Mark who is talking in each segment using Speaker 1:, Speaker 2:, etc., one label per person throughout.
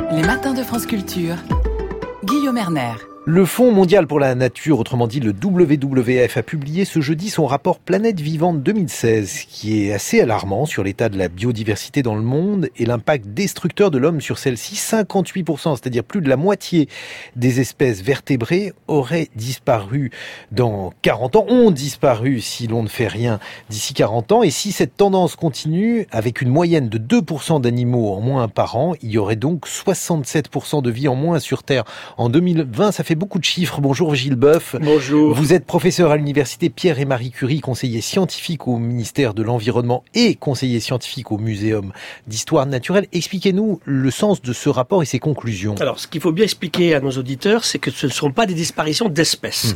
Speaker 1: Les matins de France Culture. Guillaume Erner.
Speaker 2: Le Fonds mondial pour la nature, autrement dit le WWF, a publié ce jeudi son rapport Planète Vivante 2016, qui est assez alarmant sur l'état de la biodiversité dans le monde et l'impact destructeur de l'homme sur celle-ci. 58%, c'est-à-dire plus de la moitié des espèces vertébrées auraient disparu dans 40 ans, ont disparu si l'on ne fait rien d'ici 40 ans. Et si cette tendance continue, avec une moyenne de 2% d'animaux en moins par an, il y aurait donc 67% de vie en moins sur Terre. En 2020, ça fait beaucoup de chiffres. Bonjour Gilles Boeuf.
Speaker 3: Bonjour.
Speaker 2: Vous êtes professeur à l'université Pierre et Marie Curie, conseiller scientifique au ministère de l'Environnement et conseiller scientifique au Muséum d'Histoire naturelle. Expliquez-nous le sens de ce rapport et ses conclusions.
Speaker 3: Alors, ce qu'il faut bien expliquer à nos auditeurs, c'est que ce ne sont pas des disparitions d'espèces.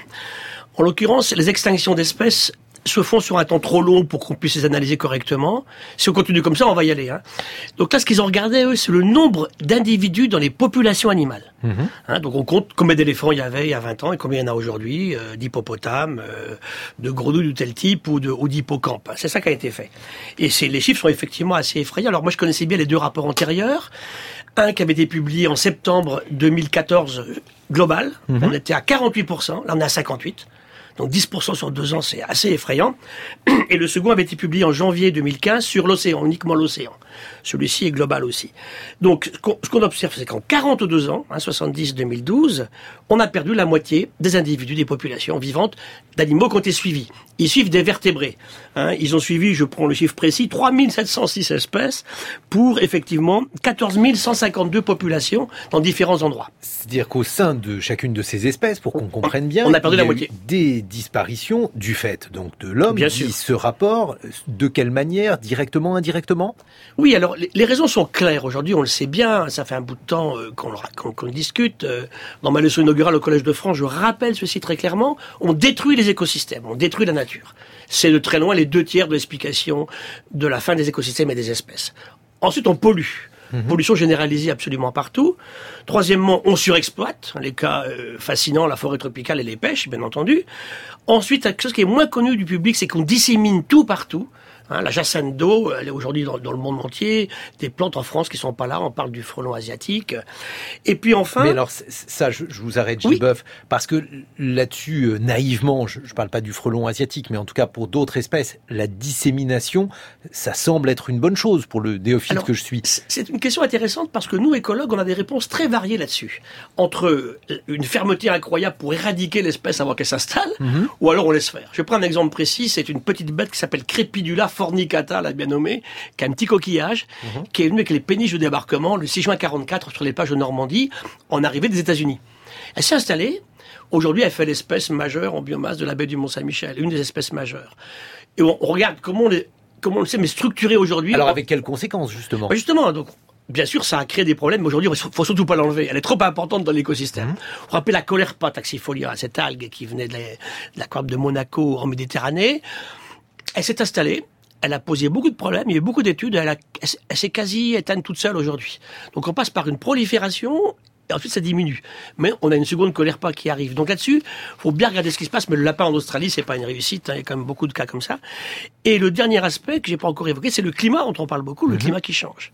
Speaker 3: En l'occurrence, les extinctions d'espèces se font sur un temps trop long pour qu'on puisse les analyser correctement. Si on continue comme ça, on va y aller. Donc là, ce qu'ils ont regardé, eux, c'est le nombre d'individus dans les populations animales. Donc on compte combien d'éléphants il y avait il y a 20 ans et combien il y en a aujourd'hui, d'hippopotames, de grenouilles de tel type ou d'hippocampes. C'est ça qui a été fait. Et les chiffres sont effectivement assez effrayants. Alors moi, je connaissais bien les deux rapports antérieurs. Un qui avait été publié en septembre 2014, global. On était à 48%, là on est à 58%. Donc 10% sur 2 ans, c'est assez effrayant. Et le second avait été publié en janvier 2015 sur l'océan, uniquement l'océan. Celui-ci est global aussi. Donc ce qu'on observe, c'est qu'en 42 ans, 70-2012, on a perdu la moitié des individus des populations vivantes d'animaux qui ont été suivis. Ils suivent des vertébrés. Ils ont suivi, je prends le chiffre précis, 3706 espèces pour effectivement 14 152 populations dans différents endroits.
Speaker 2: C'est-à-dire qu'au sein de chacune de ces espèces, pour qu'on comprenne bien,
Speaker 3: on a perdu la moitié.
Speaker 2: Des disparitions du fait donc de l'homme.
Speaker 3: Bien sûr.
Speaker 2: Ce rapport, de quelle manière, directement, indirectement ?
Speaker 3: Oui, alors les raisons sont claires. Aujourd'hui, on le sait bien, ça fait un bout de temps qu'on le discute. Dans ma leçon inaugurale au Collège de France, je rappelle ceci très clairement. On détruit les écosystèmes, on détruit la nature. C'est de très loin les 2/3 de l'explication de la fin des écosystèmes et des espèces. Ensuite, on pollue. Pollution généralisée absolument partout. Troisièmement, on surexploite. Les cas fascinants, la forêt tropicale et les pêches, bien entendu. Ensuite, quelque chose qui est moins connu du public, c'est qu'on dissémine tout partout. La jassane d'eau, elle est aujourd'hui dans le monde entier. Des plantes en France qui sont pas là. On parle du frelon asiatique. Et puis enfin...
Speaker 2: Mais alors, ça, je vous arrête, Gilles Boeuf, parce que là-dessus, naïvement, je parle pas du frelon asiatique, mais en tout cas pour d'autres espèces, la dissémination, ça semble être une bonne chose pour le néophyte que je suis.
Speaker 3: C'est une question intéressante parce que nous, écologues, on a des réponses très variées là-dessus. Entre une fermeté incroyable pour éradiquer l'espèce avant qu'elle s'installe, ou alors on laisse faire. Je prends un exemple précis, c'est une petite bête qui s'appelle Crepidula fornicata, la bien nommée, qui a un petit coquillage, qui est venu avec les péniches de débarquement le 6 juin 44 sur les plages de Normandie, en arrivée des États-Unis. Elle s'est installée. Aujourd'hui, elle fait l'espèce majeure en biomasse de la baie du Mont-Saint-Michel, une des espèces majeures. Et on regarde comment on le sait, mais structuré aujourd'hui.
Speaker 2: Alors avec quelles conséquences, justement ?
Speaker 3: Justement, donc, bien sûr, ça a créé des problèmes, mais aujourd'hui, il faut surtout pas l'enlever. Elle est trop importante dans l'écosystème. Vous vous rappelez la Caulerpa taxifolia, cette algue qui venait de l'aquarium de Monaco en Méditerranée. Elle s'est installée. Elle a posé beaucoup de problèmes, il y a eu beaucoup d'études, elle s'est quasi éteinte toute seule aujourd'hui. Donc on passe par une prolifération, et ensuite ça diminue. Mais on a une seconde Caulerpa qui arrive. Donc là-dessus, faut bien regarder ce qui se passe, mais le lapin en Australie, c'est pas une réussite, il y a quand même beaucoup de cas comme ça. Et le dernier aspect que j'ai pas encore évoqué, c'est le climat, dont on parle beaucoup, le climat qui change.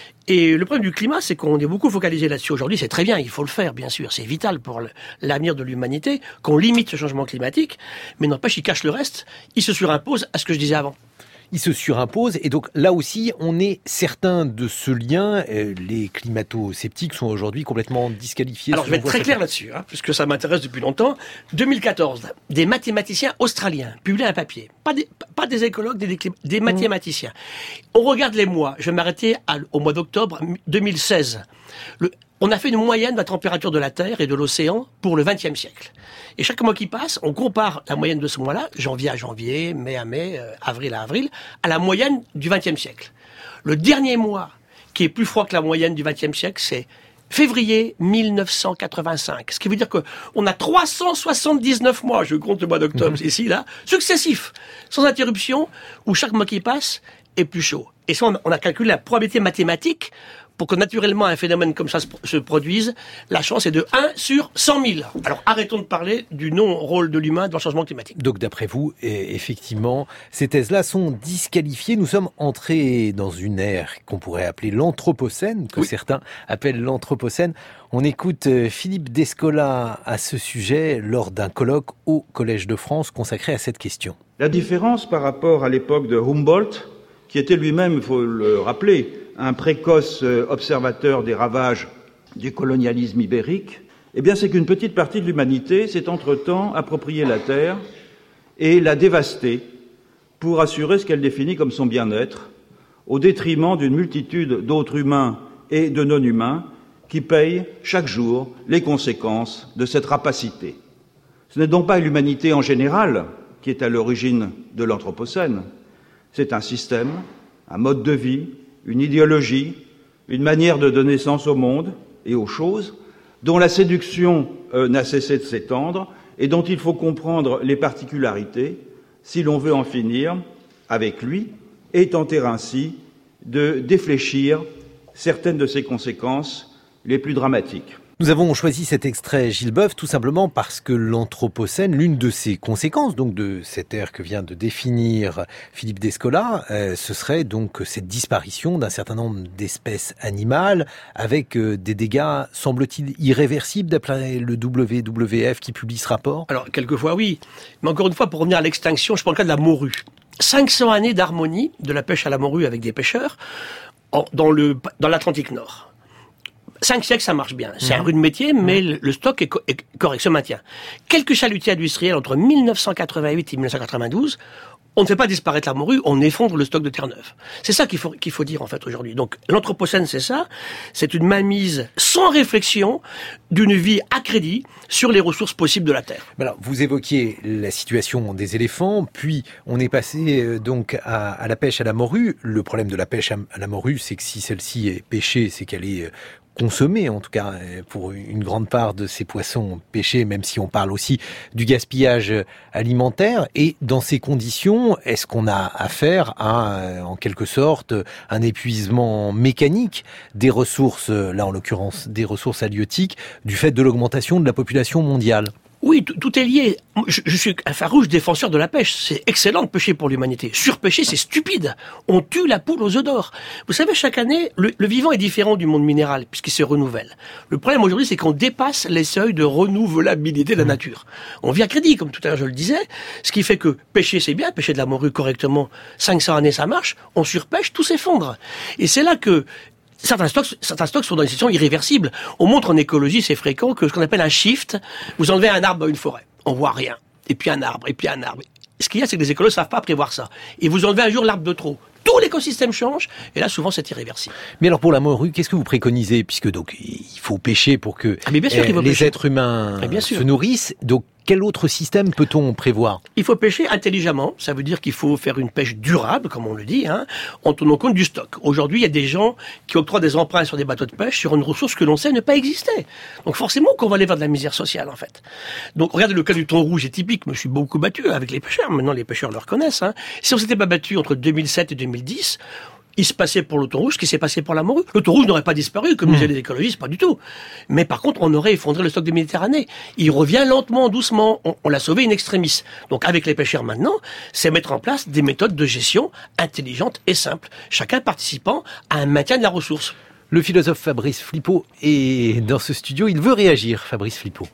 Speaker 3: Et le problème du climat, c'est qu'on est beaucoup focalisé là-dessus aujourd'hui. C'est très bien, il faut le faire, bien sûr. C'est vital pour l'avenir de l'humanité qu'on limite ce changement climatique. Mais n'empêche, il cache le reste. Il se surimpose à ce que je disais avant.
Speaker 2: Il se surimpose et donc là aussi on est certain de ce lien. Les climato-sceptiques sont aujourd'hui complètement disqualifiés.
Speaker 3: Alors je vais être très clair là-dessus, puisque ça m'intéresse depuis longtemps. 2014, des mathématiciens australiens publient un papier, pas des écologues, des mathématiciens. On regarde les mois. Je vais m'arrêter au mois d'octobre 2016. On a fait une moyenne de la température de la Terre et de l'océan pour le XXe siècle. Et chaque mois qui passe, on compare la moyenne de ce mois-là, janvier à janvier, mai à mai, avril à avril, à la moyenne du XXe siècle. Le dernier mois qui est plus froid que la moyenne du XXe siècle, c'est février 1985. Ce qui veut dire qu'on a 379 mois, je compte le mois d'octobre ici, là, successifs, sans interruption, où chaque mois qui passe et plus chaud. Et ça, on a calculé la probabilité mathématique pour que naturellement un phénomène comme ça se produise. La chance est de 1 sur 100 000. Alors arrêtons de parler du non-rôle de l'humain dans le changement climatique.
Speaker 2: Donc d'après vous, effectivement, ces thèses-là sont disqualifiées. Nous sommes entrés dans une ère qu'on pourrait appeler l'anthropocène, que certains appellent l'anthropocène. On écoute Philippe Descola à ce sujet lors d'un colloque au Collège de France consacré à cette question.
Speaker 4: La différence par rapport à l'époque de Humboldt, qui était lui-même, il faut le rappeler, un précoce observateur des ravages du colonialisme ibérique, eh bien, c'est qu'une petite partie de l'humanité s'est entre-temps approprié la terre et l'a dévastée pour assurer ce qu'elle définit comme son bien-être, au détriment d'une multitude d'autres humains et de non-humains qui payent chaque jour les conséquences de cette rapacité. Ce n'est donc pas l'humanité en général qui est à l'origine de l'anthropocène, c'est un système, un mode de vie, une idéologie, une manière de donner sens au monde et aux choses, dont la séduction n'a cessé de s'étendre et dont il faut comprendre les particularités si l'on veut en finir avec lui et tenter ainsi de défléchir certaines de ses conséquences les plus dramatiques.
Speaker 2: Nous avons choisi cet extrait, Gilles Boeuf, tout simplement parce que l'anthropocène, l'une de ses conséquences, donc de cette ère que vient de définir Philippe Descola, ce serait donc cette disparition d'un certain nombre d'espèces animales avec des dégâts, semble-t-il, irréversibles d'après le WWF qui publie ce rapport.
Speaker 3: Alors, quelquefois oui, mais encore une fois, pour revenir à l'extinction, je prends le cas de la morue. 500 années d'harmonie de la pêche à la morue avec des pêcheurs dans l'Atlantique Nord. 5 siècles, ça marche bien. C'est un rude métier, mais le stock est correct, se maintient. Quelques chalutiers industriels entre 1988 et 1992, on ne fait pas disparaître la morue, on effondre le stock de Terre-Neuve. C'est ça qu'il faut dire en fait aujourd'hui. Donc l'anthropocène, c'est ça, c'est une mainmise sans réflexion d'une vie à crédit sur les ressources possibles de la Terre.
Speaker 2: Alors, vous évoquiez la situation des éléphants, puis on est passé donc à la pêche à la morue. Le problème de la pêche à la morue, c'est que si celle-ci est pêchée, c'est qu'elle est consommée, en tout cas pour une grande part de ces poissons pêchés, même si on parle aussi du gaspillage alimentaire. Et dans ces conditions, est-ce qu'on a affaire à, en quelque sorte, un épuisement mécanique des ressources, là en l'occurrence des ressources halieutiques, du fait de l'augmentation de la population mondiale ?
Speaker 3: Oui, tout est lié. Je suis un farouche défenseur de la pêche. C'est excellent de pêcher pour l'humanité. Surpêcher, c'est stupide. On tue la poule aux œufs d'or. Vous savez, chaque année, le vivant est différent du monde minéral, puisqu'il se renouvelle. Le problème aujourd'hui, c'est qu'on dépasse les seuils de renouvelabilité de la nature. On vit à crédit, comme tout à l'heure je le disais, ce qui fait que pêcher, c'est bien, pêcher de la morue correctement, 500 années, ça marche. On surpêche, tout s'effondre. Et c'est là que certains stocks sont dans une situation irréversible. On montre en écologie, c'est fréquent, que ce qu'on appelle un shift, vous enlevez un arbre à une forêt, on voit rien. Et puis un arbre, et puis un arbre. Ce qu'il y a, c'est que les écolos ne savent pas prévoir ça. Et vous enlevez un jour l'arbre de trop. Tout l'écosystème change, et là, souvent, c'est irréversible.
Speaker 2: Mais alors, pour la morue, qu'est-ce que vous préconisez ? Puisque donc, il faut pêcher pour que les êtres humains se nourrissent. Donc, quel autre système peut-on prévoir ?
Speaker 3: Il faut pêcher intelligemment. Ça veut dire qu'il faut faire une pêche durable, comme on le dit, en tenant compte du stock. Aujourd'hui, il y a des gens qui octroient des emprunts sur des bateaux de pêche sur une ressource que l'on sait ne pas exister. Donc forcément qu'on va aller vers de la misère sociale, en fait. Donc regardez, le cas du thon rouge est typique. Je me suis beaucoup battu avec les pêcheurs. Maintenant, les pêcheurs le reconnaissent. Si on s'était pas battu entre 2007 et 2010, il se passait pour le thon rouge ce qui s'est passé pour la morue. Le thon rouge n'aurait pas disparu, comme disaient les écologistes, pas du tout. Mais par contre, on aurait effondré le stock de Méditerranée. Il revient lentement, doucement. On l'a sauvé in extremis. Donc avec les pêcheurs maintenant, c'est mettre en place des méthodes de gestion intelligentes et simples. Chacun participant à un maintien de la ressource.
Speaker 2: Le philosophe Fabrice Flippo est dans ce studio. Il veut réagir, Fabrice Flippo.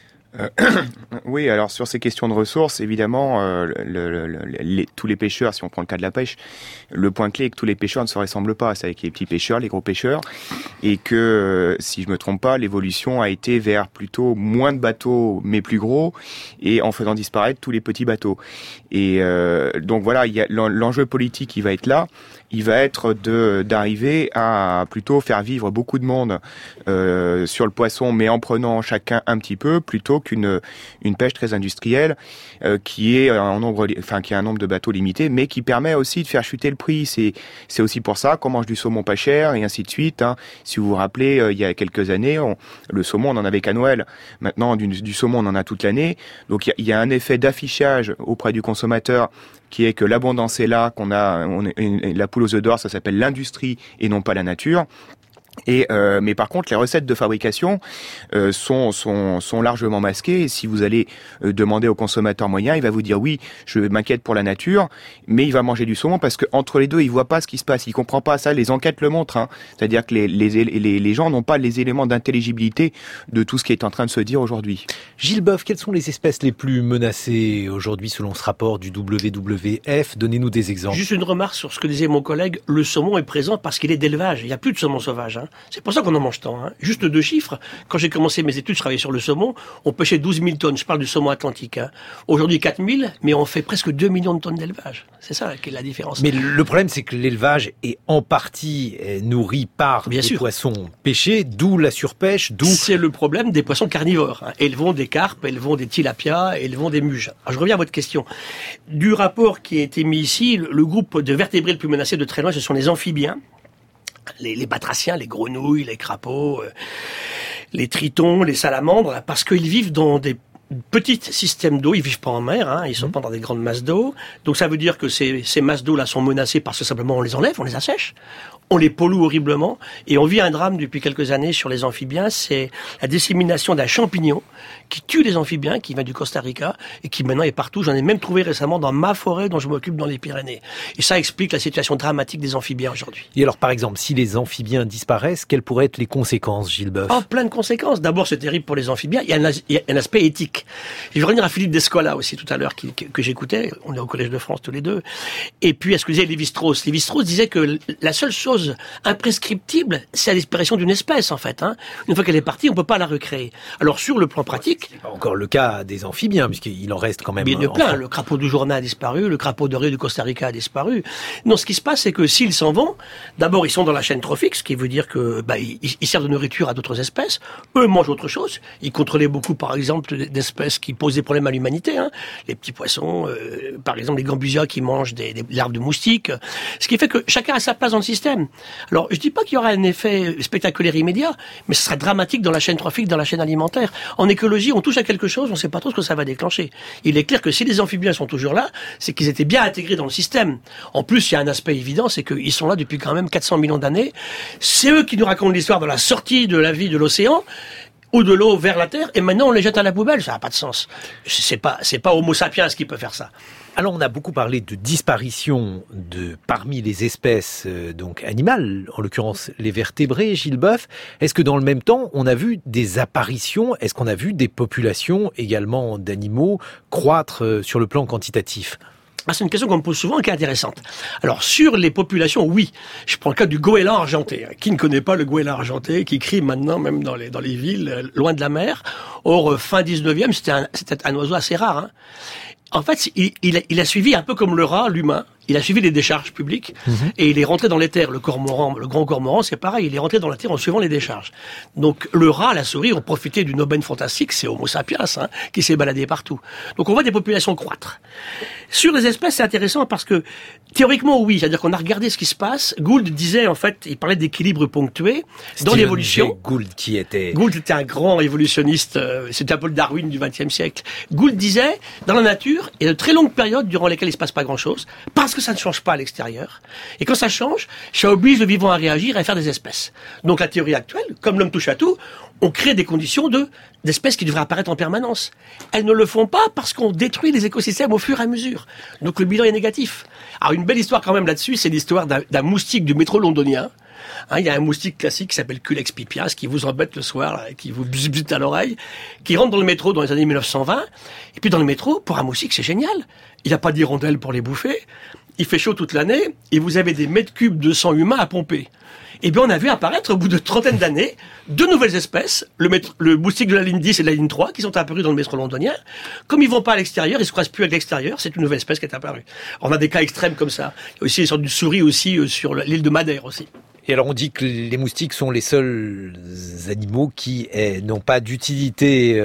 Speaker 5: Oui, alors sur ces questions de ressources, évidemment, tous les pêcheurs, si on prend le cas de la pêche, le point clé est que tous les pêcheurs ne se ressemblent pas. C'est avec les petits pêcheurs, les gros pêcheurs, et que, si je me trompe pas, l'évolution a été vers plutôt moins de bateaux, mais plus gros, et en faisant disparaître tous les petits bateaux. Et donc voilà, il y a l'enjeu politique qui va être là. Il va être d'arriver à plutôt faire vivre beaucoup de monde sur le poisson, mais en prenant chacun un petit peu, plutôt donc une pêche très industrielle qui a un nombre de bateaux limité, mais qui permet aussi de faire chuter le prix. C'est aussi pour ça qu'on mange du saumon pas cher et ainsi de suite. Si vous vous rappelez, il y a quelques années, le saumon, on n'en avait qu'à Noël. Maintenant, du saumon, on en a toute l'année. Donc, il y a un effet d'affichage auprès du consommateur qui est que l'abondance est là, la poule aux œufs d'or, ça s'appelle l'industrie et non pas la nature. Mais par contre, les recettes de fabrication sont largement masquées. Et si vous allez demander au consommateur moyen, il va vous dire oui, je m'inquiète pour la nature, mais il va manger du saumon parce que entre les deux, il voit pas ce qui se passe, il comprend pas ça. Les enquêtes le montrent. C'est-à-dire que les gens n'ont pas les éléments d'intelligibilité de tout ce qui est en train de se dire aujourd'hui.
Speaker 2: Gilles Boeuf, quelles sont les espèces les plus menacées aujourd'hui selon ce rapport du WWF? Donnez-nous des exemples.
Speaker 3: Juste une remarque sur ce que disait mon collègue. Le saumon est présent parce qu'il est d'élevage. Il n'y a plus de saumon sauvage. C'est pour ça qu'on en mange tant. Juste 2 chiffres. Quand j'ai commencé mes études, je travaillais sur le saumon. On pêchait 12 000 tonnes. Je parle du saumon atlantique. Aujourd'hui, 4 000, mais on fait presque 2 millions de tonnes d'élevage. C'est ça qui est la différence.
Speaker 2: Mais le problème, c'est que l'élevage est en partie nourri par des poissons pêchés, d'où la surpêche,
Speaker 3: C'est le problème des poissons carnivores. Élevons des carpes, élevons des tilapias, élevons des muges. Alors, je reviens à votre question. Du rapport qui a été mis ici, le groupe de vertébrés le plus menacé de très loin, ce sont les amphibiens. Les batraciens, les grenouilles, les crapauds, les tritons, les salamandres, parce qu'ils vivent dans des petits systèmes d'eau, ils vivent pas en mer, ils sont pas dans des grandes masses d'eau. Donc ça veut dire que ces masses d'eau là sont menacées parce que simplement on les enlève, on les assèche. On les pollue horriblement et on vit un drame depuis quelques années sur les amphibiens, c'est la dissémination d'un champignon qui tue les amphibiens, qui vient du Costa Rica et qui maintenant est partout. J'en ai même trouvé récemment dans ma forêt dont je m'occupe dans les Pyrénées. Et ça explique la situation dramatique des amphibiens aujourd'hui.
Speaker 2: Et alors par exemple, si les amphibiens disparaissent, quelles pourraient être les conséquences, Gilles Boeuf?
Speaker 3: Plein de conséquences. D'abord, c'est terrible pour les amphibiens. Il y a un aspect éthique. Je vais revenir à Philippe Descola aussi tout à l'heure que j'écoutais. On est au Collège de France tous les deux. Et puis, excusez Lévi-Strauss. Lévi-Strauss disait que la seule chose imprescriptible, c'est la disparition d'une espèce, en fait. Une fois qu'elle est partie, on peut pas la recréer. Alors, sur le plan pratique...
Speaker 2: C'est pas encore le cas des amphibiens, puisqu'il en reste quand même...
Speaker 3: Mais il y en a plein. Le crapaud du Journa a disparu, le crapaud doré du Costa Rica a disparu. Non, ce qui se passe, c'est que s'ils s'en vont, d'abord, ils sont dans la chaîne trophique, ce qui veut dire que ils servent de nourriture à d'autres espèces. Eux mangent autre chose. Ils contrôlaient beaucoup, par exemple, d'espèces qui posent des problèmes à l'humanité. Les petits poissons, par exemple, les gambusias qui mangent des larves de moustiques. Ce qui fait que chacun a sa place dans le système. Alors, je dis pas qu'il y aura un effet spectaculaire immédiat, mais ce sera dramatique dans la chaîne trophique, dans la chaîne alimentaire. En écologie, on touche à quelque chose, on ne sait pas trop ce que ça va déclencher. Il est clair que si les amphibiens sont toujours là, c'est qu'ils étaient bien intégrés dans le système. En plus, il y a un aspect évident, c'est qu'ils sont là depuis quand même 400 millions d'années. C'est eux qui nous racontent l'histoire de la sortie de la vie de l'océan, ou de l'eau vers la terre, et maintenant on les jette à la poubelle. Ça n'a pas de sens. C'est pas Homo sapiens qui peut faire ça.
Speaker 2: Alors on a beaucoup parlé de disparition parmi les espèces donc animales, en l'occurrence les vertébrés, Gilles Boeuf. Est-ce que dans le même temps, on a vu des apparitions, est-ce qu'on a vu des populations également d'animaux croître sur le plan quantitatif ?
Speaker 3: C'est une question qu'on me pose souvent, qui est intéressante. Alors, sur les populations, oui. Je prends le cas du goéland argenté. Qui ne connaît pas le goéland argenté, qui crie maintenant même dans les villes, loin de la mer. Or, fin 19e, c'était un oiseau assez rare. En fait, il a suivi, un peu comme le rat, l'humain, il a suivi les décharges publiques et il est rentré dans les terres. Le cormoran, le grand cormoran, c'est pareil, il est rentré dans la terre en suivant les décharges. Donc le rat, la souris ont profité d'une aubaine fantastique, c'est Homo sapiens qui s'est baladé partout. Donc on voit des populations croître. Sur les espèces, c'est intéressant parce que théoriquement, oui, c'est-à-dire qu'on a regardé ce qui se passe. Gould disait, en fait, il parlait d'équilibre ponctué dans l'évolution.
Speaker 2: Gould était
Speaker 3: un grand évolutionniste, c'était un peu le Darwin du XXe siècle. Gould disait, dans la nature, il y a de très longues périodes durant lesquelles il se passe pas grand-chose, parce que ça ne change pas à l'extérieur. Et quand ça change, ça oblige le vivant à réagir et à faire des espèces. Donc la théorie actuelle, comme l'homme touche à tout, on crée des conditions d'espèces qui devraient apparaître en permanence. Elles ne le font pas parce qu'on détruit les écosystèmes au fur et à mesure. Donc le bilan est négatif. Alors une belle histoire quand même là-dessus, c'est l'histoire d'un moustique du métro londonien. Il y a un moustique classique qui s'appelle Culex pipias, qui vous embête le soir, là, qui vous bute à l'oreille, qui rentre dans le métro dans les années 1920. Et puis dans le métro, pour un moustique, c'est génial. Il n'y a pas d'hirondelles pour les bouffer. Il fait chaud toute l'année et vous avez des mètres cubes de sang humain à pomper. Et bien on a vu apparaître au bout de 30 d'années 2 nouvelles espèces, le moustique de la ligne 10 et de la ligne 3, qui sont apparus dans le métro londonien. Comme ils vont pas à l'extérieur, ils se croisent plus avec l'extérieur, c'est une nouvelle espèce qui est apparue. On a des cas extrêmes comme ça. Il y a aussi des sortes de souris aussi sur l'île de Madère aussi.
Speaker 2: Et alors on dit que les moustiques sont les seuls animaux qui n'ont pas d'utilité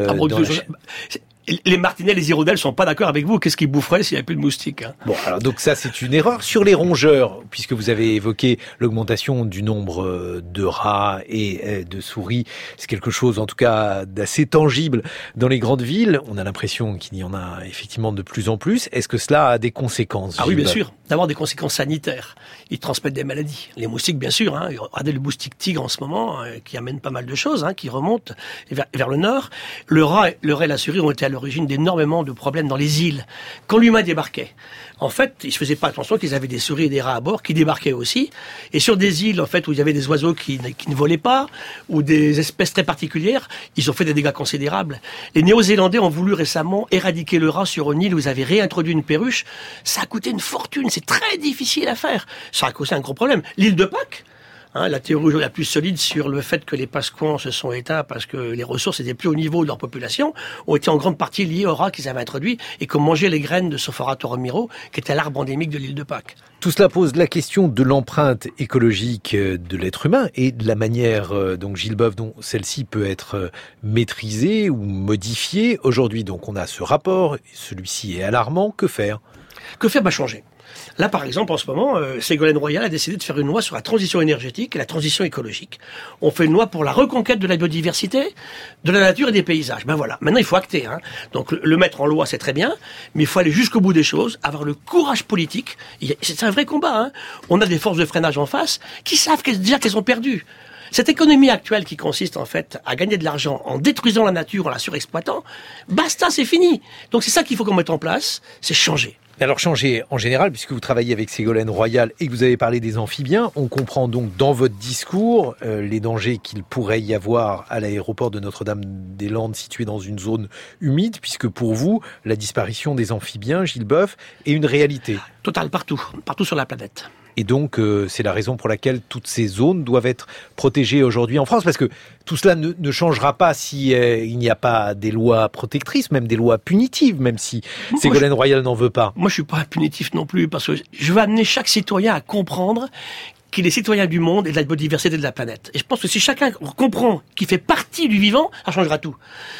Speaker 3: Les martinets, les hirondelles sont pas d'accord avec vous. Qu'est-ce qu'ils boufferaient s'il n'y avait plus de moustiques, hein?
Speaker 2: Bon, alors donc ça c'est une erreur. Sur les rongeurs, puisque vous avez évoqué l'augmentation du nombre de rats et de souris, c'est quelque chose en tout cas d'assez tangible dans les grandes villes. On a l'impression qu'il y en a effectivement de plus en plus. Est-ce que cela a des conséquences?
Speaker 3: Ah oui, bien sûr. D'abord des conséquences sanitaires. Ils transmettent des maladies. Les moustiques, bien sûr. Hein. Regardez le moustique tigre en ce moment, qui amène pas mal de choses, qui remontent vers le nord. Le rat et la souris ont été à l'origine d'énormément de problèmes dans les îles. Quand l'humain débarquait, en fait, ils se faisaient pas attention qu'ils avaient des souris et des rats à bord qui débarquaient aussi. Et sur des îles, en fait, où il y avait des oiseaux qui ne volaient pas, ou des espèces très particulières, ils ont fait des dégâts considérables. Les Néo-Zélandais ont voulu récemment éradiquer le rat sur une île où ils avaient réintroduit une perruche. Ça a coûté une fortune. C'est très difficile à faire. Ça a causé un gros problème. L'île de Pâques, la théorie la plus solide sur le fait que les Pasquans se sont éteints parce que les ressources étaient plus au niveau de leur population ont été en grande partie liées aux rats qu'ils avaient introduits et qui ont mangé les graines de Sophorator romero, qui était l'arbre endémique de l'île de Pâques.
Speaker 2: Tout cela pose la question de l'empreinte écologique de l'être humain et de la manière, donc Gilles Boeuf, dont celle-ci peut être maîtrisée ou modifiée. Aujourd'hui, donc, on a ce rapport, celui-ci est alarmant. Que faire?
Speaker 3: Que faire? Changer. Là, par exemple, en ce moment, Ségolène Royal a décidé de faire une loi sur la transition énergétique et la transition écologique. On fait une loi pour la reconquête de la biodiversité, de la nature et des paysages. Voilà. Maintenant, il faut acter. Donc, le mettre en loi, c'est très bien, mais il faut aller jusqu'au bout des choses, avoir le courage politique. C'est un vrai combat. On a des forces de freinage en face qui savent déjà qu'elles ont perdu. Cette économie actuelle qui consiste en fait à gagner de l'argent en détruisant la nature, en la surexploitant, basta, c'est fini. Donc c'est ça qu'il faut qu'on mette en place, c'est changer.
Speaker 2: Alors changer en général, puisque vous travaillez avec Ségolène Royal et que vous avez parlé des amphibiens, on comprend donc dans votre discours les dangers qu'il pourrait y avoir à l'aéroport de Notre-Dame-des-Landes situé dans une zone humide, puisque pour vous, la disparition des amphibiens, Gilles Boeuf, est une réalité.
Speaker 3: Totale partout sur la planète.
Speaker 2: Et donc, c'est la raison pour laquelle toutes ces zones doivent être protégées aujourd'hui en France, parce que tout cela ne changera pas si il n'y a pas des lois protectrices, même des lois punitives, même si Ségolène Royal n'en veut pas.
Speaker 3: Moi, je suis pas punitif non plus, parce que je veux amener chaque citoyen à comprendre qu'il est citoyen du monde et de la biodiversité de la planète. Et je pense que si chacun comprend qu'il fait partie du vivant, ça changera tout.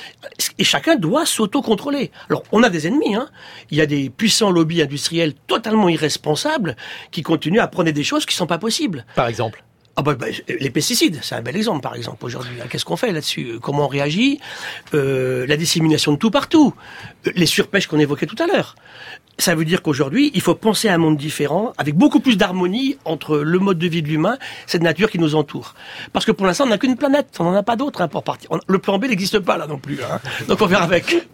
Speaker 3: Et chacun doit s'auto-contrôler. Alors, on a des ennemis, Il y a des puissants lobbies industriels totalement irresponsables qui continuent à prôner des choses qui sont pas possibles.
Speaker 2: Par exemple?
Speaker 3: Les pesticides, c'est un bel exemple, par exemple, aujourd'hui. Qu'est-ce qu'on fait là-dessus? Comment on réagit? La dissémination de tout partout. Les surpêches qu'on évoquait tout à l'heure. Ça veut dire qu'aujourd'hui, il faut penser à un monde différent, avec beaucoup plus d'harmonie entre le mode de vie de l'humain, cette nature qui nous entoure. Parce que pour l'instant, on n'a qu'une planète, on n'en a pas d'autre pour partir. Le plan B n'existe pas là non plus. Donc on verra avec.